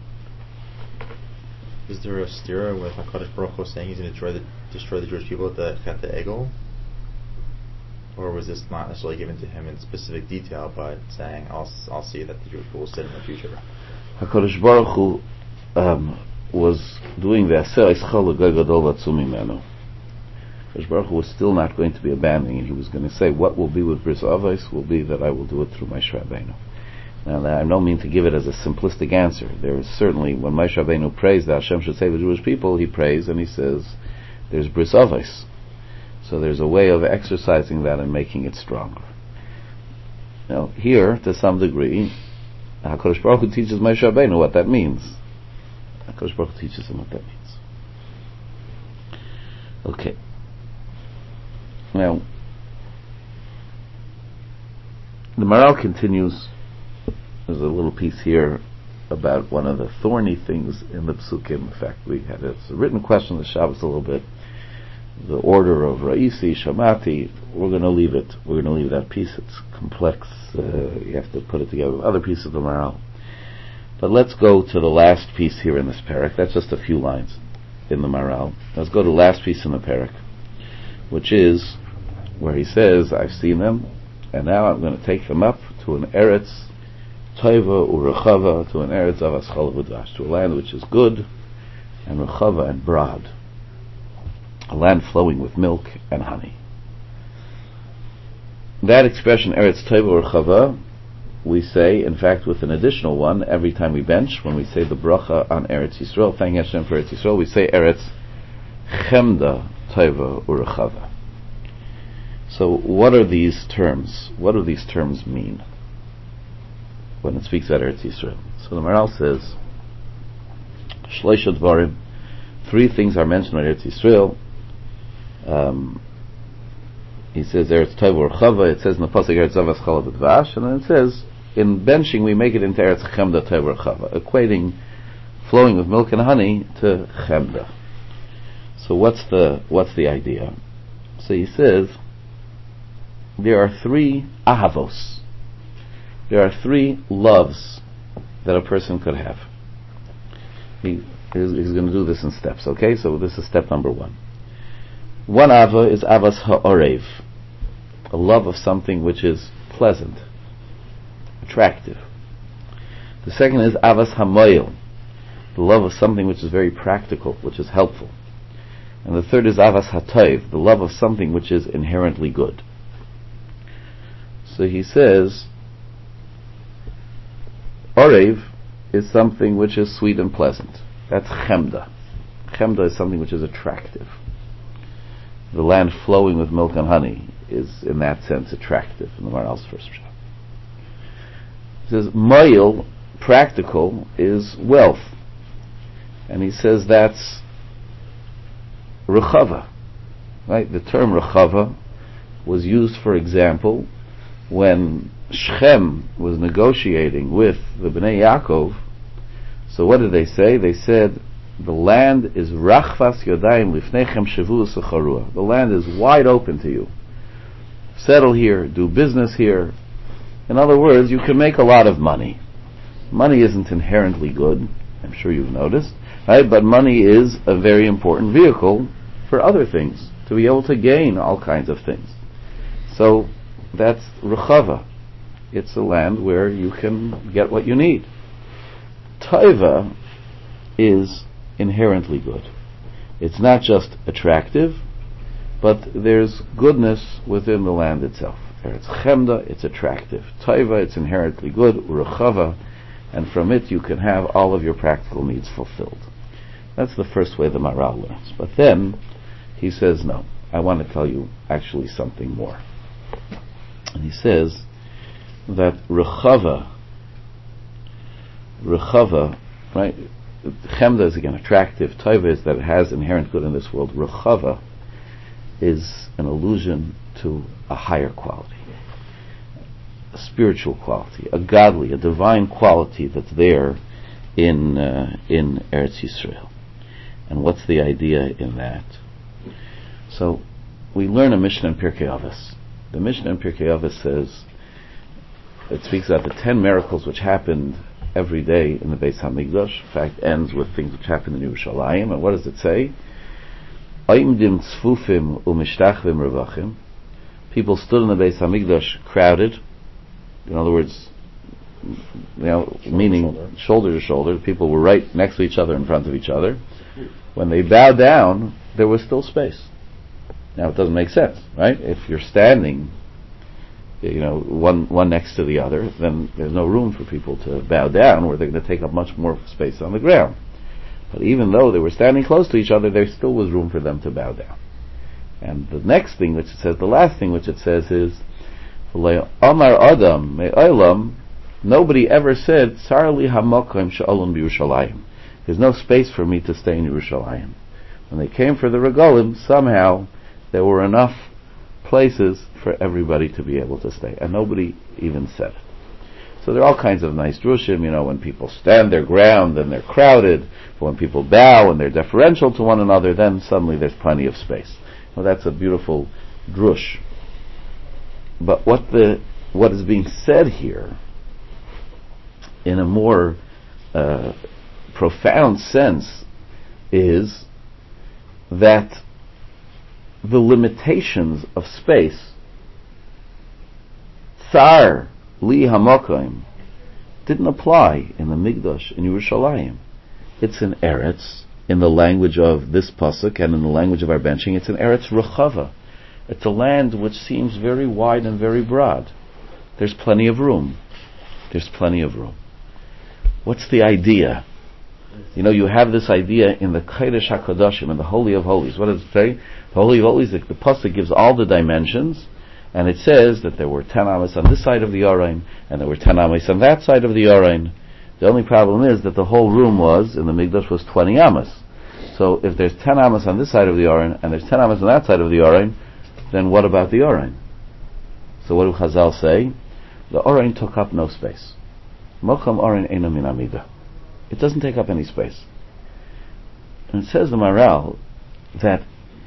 Is there a stira with HaKadosh Baruch Hu saying he's going to destroy the, destroy the Jewish people at the Chet Egel? Or was this not necessarily given to him in specific detail, but saying, I'll I'll see that the Jewish people will sit in the future? HaKadosh Baruch Hu um, was doing the Aser Yisrael L'Goy Gadol V'Atzum Mimenu. HaKadosh Baruch Hu was still not going to be abandoning it. He was going to say, what will be with Bris Avos will be that I will do it through Moshe Rabbeinu. Now, I don't mean to give it as a simplistic answer. There is certainly, when Moshe Rabbeinu prays that Hashem should save the Jewish people, he prays and he says, there's Bris Avos. So there's a way of exercising that and making it stronger. Now, here, to some degree, HaKadosh Baruch Hu teaches Moshe Rabbeinu what that means. HaKadosh Baruch Hu teaches him what that means. Okay. Now, the Maharal continues. There's a little piece here about one of the thorny things in the Psukim. In fact, we had a, it's a written question of the Shabbos a little bit. The order of Ra'isi, Shamati, we're going to leave it. We're going to leave that piece. It's complex. Uh, you have to put it together with other pieces of the Maharal. But let's go to the last piece here in this parak. That's just a few lines in the Maharal. Let's go to the last piece in the parak, which is where he says, I've seen them, and now I'm going to take them up to an Eretz Toiva Urechava, to an Eretz of Aschal V'Dvash, to a land which is good and Rechava and broad, a land flowing with milk and honey. That expression, Eretz Toiva Urechava, we say, in fact, with an additional one, every time we bench, when we say the bracha on Eretz Yisrael, thank Hashem for Eretz Yisrael, we say Eretz Chemda Toiva Urechava. So what are these terms? What do these terms mean when it speaks about Eretz Yisrael? So the Maharal says, Shleisha Dvarim, three things are mentioned in Eretz Yisrael. Um, he says Eretz Toiva Urechava, it says in the pasuk Eretz Zavas Chala B'Dvash, and then it says, in benching we make it into Eretz Chemda Toiva Urechava, equating flowing with milk and honey to Chemda. So what's the what's the idea? So he says, there are three ahavos. There are three loves that a person could have. He, he's, he's going to do this in steps, okay? So this is step number one. One ava is avas ha'orev, a love of something which is pleasant, attractive. The second is avas hamoyel, the love of something which is very practical, which is helpful. And the third is avas hatoiv, the love of something which is inherently good. So he says, Orev is something which is sweet and pleasant. That's Chemda. Chemda is something which is attractive. The land flowing with milk and honey is, in that sense, attractive in the Maharal's first shot. He says, Moil, practical, is wealth. And he says that's Rechava. Right? The term Rechava was used, for example, when Shechem was negotiating with the Bnei Yaakov. So what did they say? They said, the land is rachvas yodayim lifnechem shevu secharua. The land is wide open to you. Settle here, do business here. In other words, you can make a lot of money. Money isn't inherently good, I'm sure you've noticed, right? But money is a very important vehicle for other things, to be able to gain all kinds of things. So that's Rechava. It's a land where you can get what you need. Taiva is inherently good. It's not just attractive, but there's goodness within the land itself. Eretz Chemda, it's attractive. Taiva, it's inherently good. Urechava, and from it you can have all of your practical needs fulfilled. That's the first way the Maharal learns. But then he says, no, I want to tell you actually something more. And he says that Rechava, Rechava, right? Chemda is again attractive. Taiva is that it has inherent good in this world. Rechava is an allusion to a higher quality, a spiritual quality, a godly, a divine quality that's there in uh, in Eretz Yisrael. And what's the idea in that? So we learn a Mishnah in Pirkei Avos. The Mishnah in Pirkei Avos says, it speaks about the ten miracles which happened every day in the Beis Hamikdash. In fact, ends with things which happened in Yerushalayim. And what does it say? Oimdim tzfufim umishtachvim revachim. People stood in the Beis Hamikdash crowded. In other words, you know, shoulder meaning shoulder. shoulder to shoulder. People were right next to each other, in front of each other. When they bowed down, there was still space. Now, it doesn't make sense, right? If you're standing, you know, one one next to the other, then there's no room for people to bow down, or they're going to take up much more space on the ground. But even though they were standing close to each other, there still was room for them to bow down. And the next thing which it says, the last thing which it says is, Amar Adam Me'olam, nobody ever said, Tsar li hamokim she'olum b'Yerushalayim. There's no space for me to stay in Yerushalayim. When they came for the regalim, somehow there were enough places for everybody to be able to stay. And nobody even said it. So there are all kinds of nice drushim, you know, when people stand their ground, then they're crowded. But when people bow and they're deferential to one another, then suddenly there's plenty of space. Well, that's a beautiful drush. But what the what is being said here, in a more uh, profound sense, is that the limitations of space, tsar li hamokim, didn't apply in the Migdash in Yerushalayim. It's in Eretz, in the language of this pasuk and in the language of our benching, it's in Eretz Rechava. It's a land which seems very wide and very broad. There's plenty of room. There's plenty of room. What's the idea? You know, you have this idea in the Kodesh HaKadoshim, in the Holy of Holies. What does it say? The Holy of Holies, the, the pasuk gives all the dimensions, and it says that there were ten amas on this side of the Orain, and there were ten amas on that side of the Orain. The only problem is that the whole room was, in the Mikdash, was twenty amas. So if there's ten amas on this side of the Orain, and there's ten amas on that side of the Orain, then what about the Orain? So what do Chazal say? The Orain took up no space. Mocham Orain eina min amida. It doesn't take up any space. And it says the Maharal that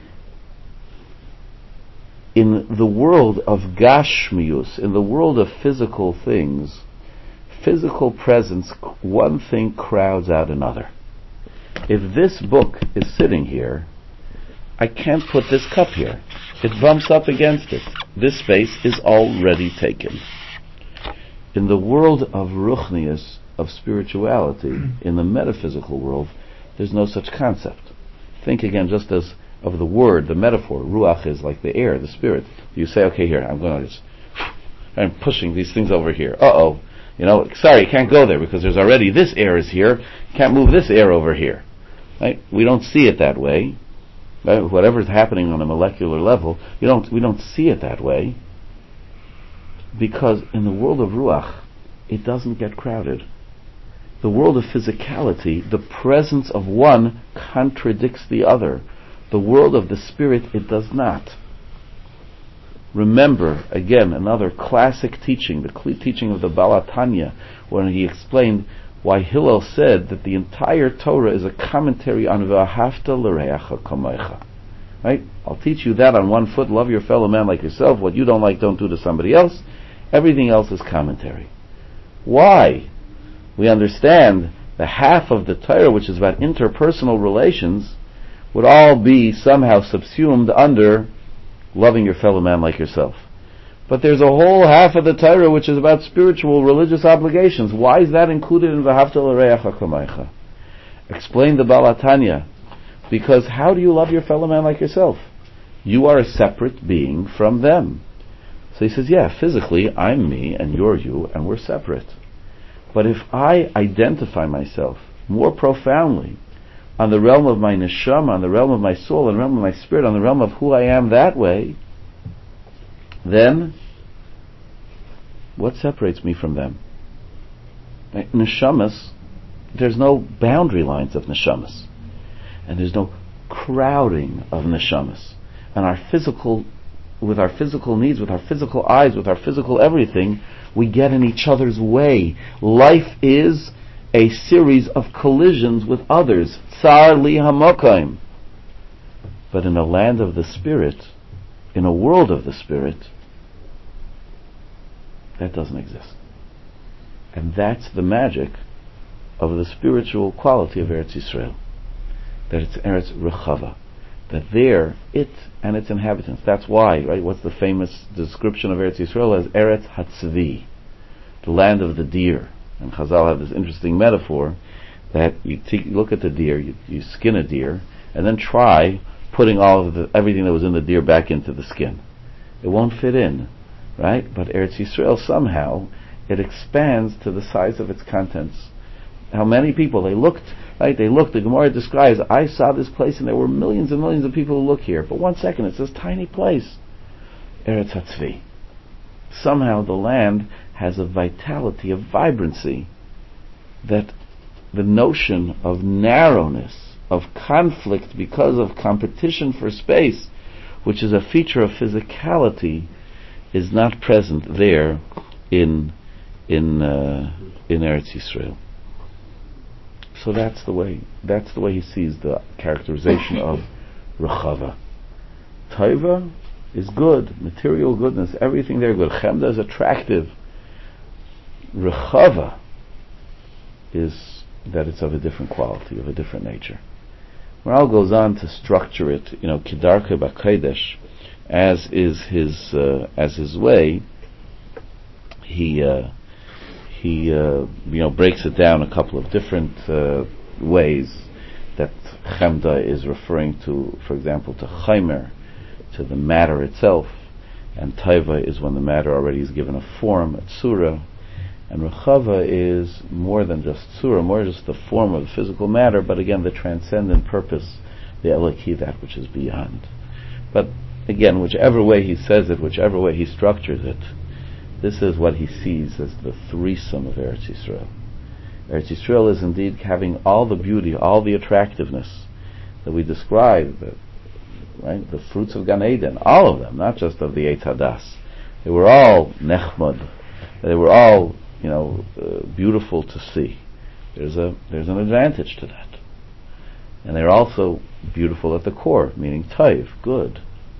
in the world of Gashmius, in the world of physical things, physical presence, one thing crowds out another. If this book is sitting here, I can't put this cup here. It bumps up against it. This space is already taken. In the world of Ruchnius, of spirituality, in the metaphysical world, there's no such concept. Think again just as of the word, the metaphor. Ruach is like the air, the spirit. You say, okay, here, I'm going to just, I'm pushing these things over here. Uh-oh. You know, sorry, you can't go there because there's already, this air is here. You can't move this air over here. Right? We don't see it that way. Right? Whatever's happening on a molecular level, you don't, we don't see it that way. Because in the world of Ruach, it doesn't get crowded. The world of physicality, the presence of one contradicts the other. The world of the spirit, it does not. Remember, again, another classic teaching, the cl- teaching of the Baal HaTanya, when he explained why Hillel said that the entire Torah is a commentary on V'ahavta l'reacha kamocha. Right? I'll teach you that on one foot, love your fellow man like yourself, what you don't like, don't do to somebody else. Everything else is commentary. Why? We understand the half of the Torah, which is about interpersonal relations, would all be somehow subsumed under loving your fellow man like yourself. But there's a whole half of the Torah which is about spiritual, religious obligations. Why is that included in V'ahavta l'reacha kamaycha? Explain the Baal HaTanya. Because how do you love your fellow man like yourself? You are a separate being from them. So he says, yeah, physically, I'm me and you're you, and we're separate. But if I identify myself more profoundly on the realm of my neshama, on the realm of my soul, on the realm of my spirit, on the realm of who I am that way, then what separates me from them? Neshamas, there's no boundary lines of neshamas. And there's no crowding of neshamas. And our physical, with our physical needs, with our physical eyes, with our physical everything, we get in each other's way. Life is a series of collisions with others. Tsar li hamokaim. But in a land of the spirit, in a world of the spirit, that doesn't exist. And that's the magic of the spiritual quality of Eretz Yisrael. That it's Eretz Rechava. That there, it and its inhabitants. That's why, right? What's the famous description of Eretz Yisrael as Eretz Hatzvi, the land of the deer. And Chazal have this interesting metaphor that you t- look at the deer, you, you skin a deer, and then try putting all of the everything that was in the deer back into the skin. It won't fit in, right? But Eretz Yisrael somehow it expands to the size of its contents. How many people they looked, right? They looked. The Gemara describes, I saw this place and there were millions and millions of people who look here. But one second, it's this tiny place. Eretz Hatzvi. Somehow the land has a vitality, a vibrancy, that the notion of narrowness, of conflict because of competition for space, which is a feature of physicality, is not present there in in uh, in Eretz Yisrael. So that's the way. That's the way he sees the characterization of Rechava. Taiva is good, material goodness, everything there good. Chemda is attractive. Rechava is that it's of a different quality, of a different nature. Maral goes on to structure it, you know, Kedarka B'Kodesh, as is his uh, as his way. He. Uh, He, uh, you know, breaks it down a couple of different uh, ways that Chemda is referring to, for example, to Chaimer, to the matter itself, and Taiva is when the matter already is given a form, a tzura, and Rechava is more than just tzura, more just the form of the physical matter, but again, the transcendent purpose, the Elokhi, that which is beyond. But again, whichever way he says it, whichever way he structures it, this is what he sees as the threesome of Eretz Yisrael. Eretz Yisrael is indeed having all the beauty, all the attractiveness that we describe, the, right? The fruits of Gan Eden, all of them, not just of the Eitz Hadas. They were all nechmad. They were all, you know, uh, beautiful to see. There's a there's an advantage to that, and they're also beautiful at the core, meaning taiv, good.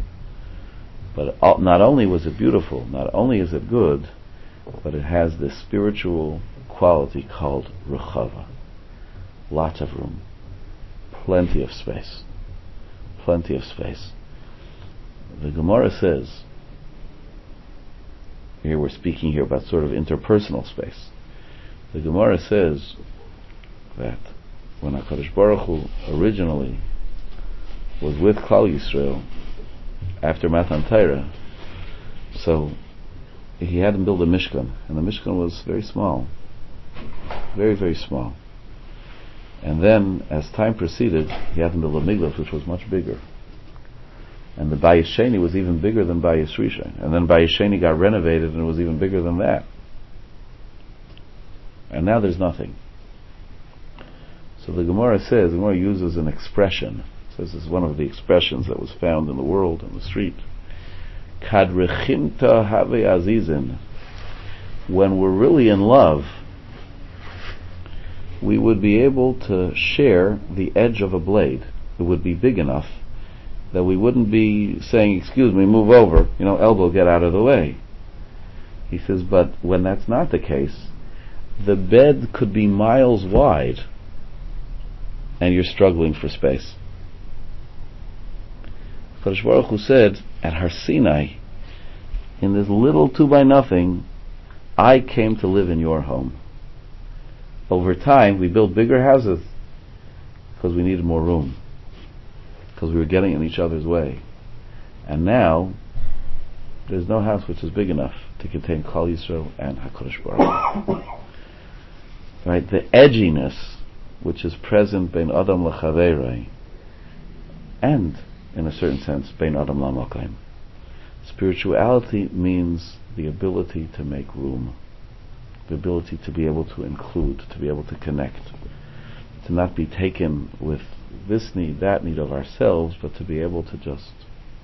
But not only was it beautiful, not only is it good, but it has this spiritual quality called Rechava. Lots of room. Plenty of space. Plenty of space. The Gemara says, here we're speaking here about sort of interpersonal space. The Gemara says that when HaKadosh Baruch Hu originally was with Klal Yisrael, after Matan Torah, so he had him build a Mishkan, and the Mishkan was very small, very very small. And then, as time proceeded, he had him build a Migdash, which was much bigger. And the Bayis Sheni was even bigger than Bayis Rishon, and then Bayis Sheni got renovated, and it was even bigger than that. And now there's nothing. So the Gemara says, the Gemara uses an expression. This is one of the expressions that was found in the world, in the street. Kadrechimta have azizin. When we're really in love, we would be able to share the edge of a blade. It would be big enough that we wouldn't be saying, excuse me, move over, you know, elbow, get out of the way. He says, but when that's not the case, the bed could be miles wide and you're struggling for space. Kadosh Baruch Hu said at Har Sinai, in this little two by nothing, I came to live in your home. Over time, we built bigger houses because we needed more room, because we were getting in each other's way. And now, there's no house which is big enough to contain Klal Yisrael and HaKadosh Baruch Hu. Right? The edginess which is present bein Adam l'chaverei, and, in a certain sense, bein Adam l'makayim. Spirituality means the ability to make room, the ability to be able to include, to be able to connect, to not be taken with this need, that need of ourselves, but to be able to just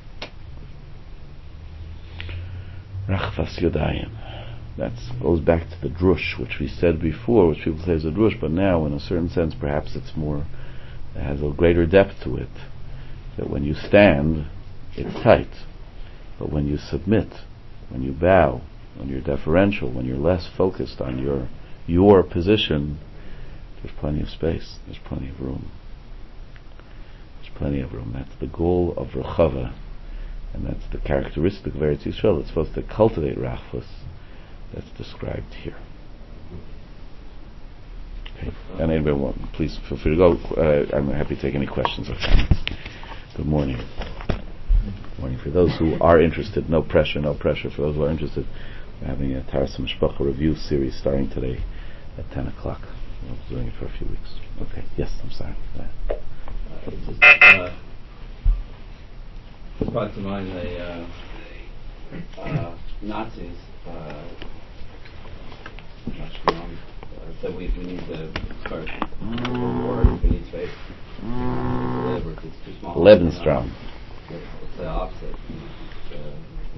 Rachvas Yodayim. That goes back to the drush, which we said before, which people say is a drush, but now, in a certain sense, perhaps it's more, it has a greater depth to it. That when you stand, it's tight. But when you submit, when you bow, when you're deferential, when you're less focused on your your position, there's plenty of space, there's plenty of room. There's plenty of room. That's the goal of Rechava, and that's the characteristic of Eretz Yisrael. It's supposed to cultivate Rachvus. That's described here. Okay. And anybody want, please feel free to go. Uh, I'm happy to take any questions or comments. Good morning. Good morning. For those who are interested, no pressure, no pressure. For those who are interested, we're having a Taras Mishpacha review series starting today at ten o'clock. We'll be doing it for a few weeks. Okay. Yes, I'm sorry. Uh, it's just, uh, it's brought to mind the uh, uh, Nazis. Uh, much beyond, uh, said we, we need to start a war, we need space to live, or it's too small. Lebensraum. It's, it's the opposite. Uh,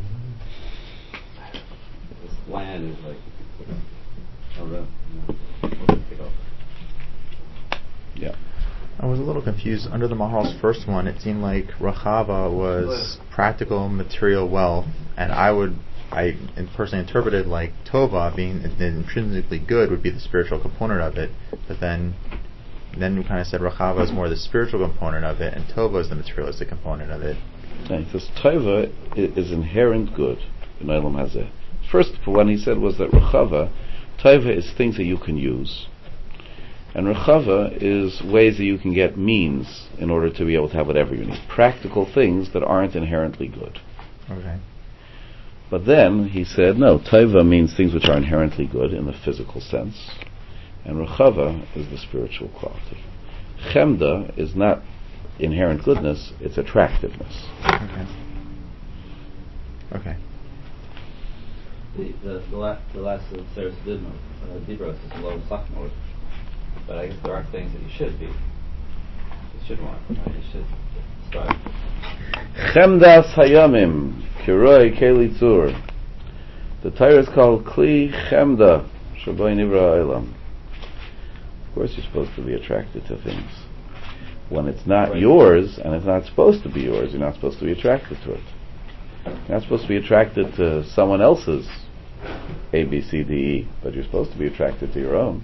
this land is like, oh, really? No. Yeah. I was a little confused. Under the Maharal's first one, it seemed like Rachava was practical material wealth, and I would I personally interpreted like Tova being intrinsically good would be the spiritual component of it, but then then we kind of said Rachava is more the spiritual component of it, and Tova is the materialistic component of it. Right, because Tova is inherent good in Olam Hazeh. First, what he said was that Rachava, Tova is things that you can use, and Rachava is ways that you can get means in order to be able to have whatever you need. Practical things that aren't inherently good. Okay. But then he said, no, Taiva means things which are inherently good in the physical sense, and Rechava is the spiritual quality. Chemda is not inherent goodness, it's attractiveness. Okay. Okay. The, the, the, last, the last of Sarah's Dibros uh, Dibros is low sophomore, but I guess there are things that you should be, you should want, right? You should strive. Chemdas Hayamim, Kiroi Kelitzur. The Torah is called Kli Chemda, Shabai Nivra Elam. Of course you're supposed to be attracted to things. When it's not right. yours, and it's not supposed to be yours, you're not supposed to be attracted to it. You're not supposed to be attracted to someone else's A, B, C, D, E, but you're supposed to be attracted to your own.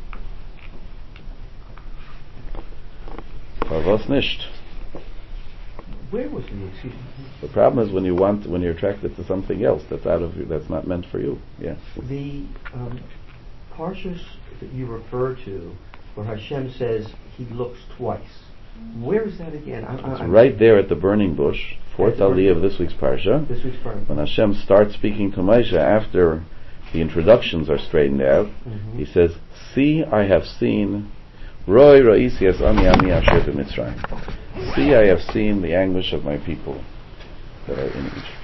Parvos nisht. Where was the excuse? The problem is when you want, when you're attracted to something else that's out of you, that's not meant for you. Yeah. The um, parshas that you refer to, where Hashem says He looks twice. Where is that again? I'm, It's I'm right there at the burning bush, fourth aliyah of this week's parsha. This week's parsha. When Hashem starts speaking to Moshe after the introductions are straightened out, mm-hmm. He says, "See, I have seen." Roy Ra'isi es ami ami asher b'Mitzrayim. See, I have seen the anguish of my people that are in Egypt.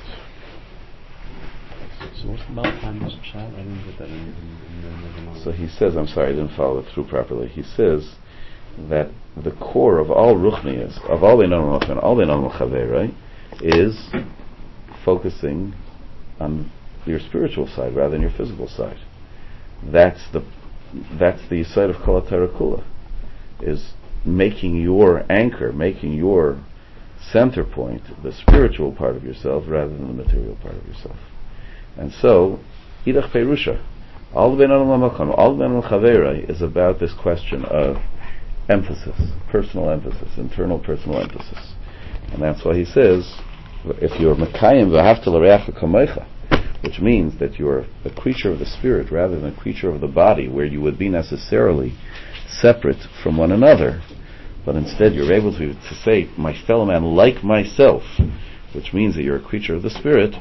So what's the Malachi Pshat? I didn't get that in, in, in, in So he says, I'm sorry, I didn't follow it through properly. He says that the core of all ruchnias, of all Beinon Malachim, all Beinon Malchaveh, right, is focusing on your spiritual side rather than your physical side. That's the that's the side of Kol HaTorah Kula, is making your anchor, making your center point, the spiritual part of yourself rather than the material part of yourself. And so, Idach Perusha, all the Beinon Malachim, all the Beinon Malchaveh is about this question of emphasis, personal emphasis, internal personal emphasis. And that's why he says, if you're Mekayim v'ahavta l'reacha kamocha, which means that you're a creature of the spirit rather than a creature of the body, where you would be necessarily separate from one another, but instead you're able to, to say, my fellow man like myself, which means that you're a creature of the spirit,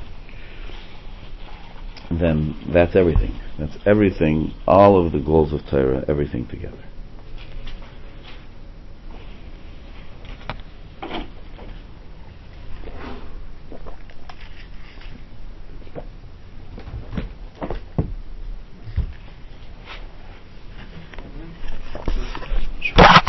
then that's everything. That's everything, all of the goals of Torah, everything together. Sure.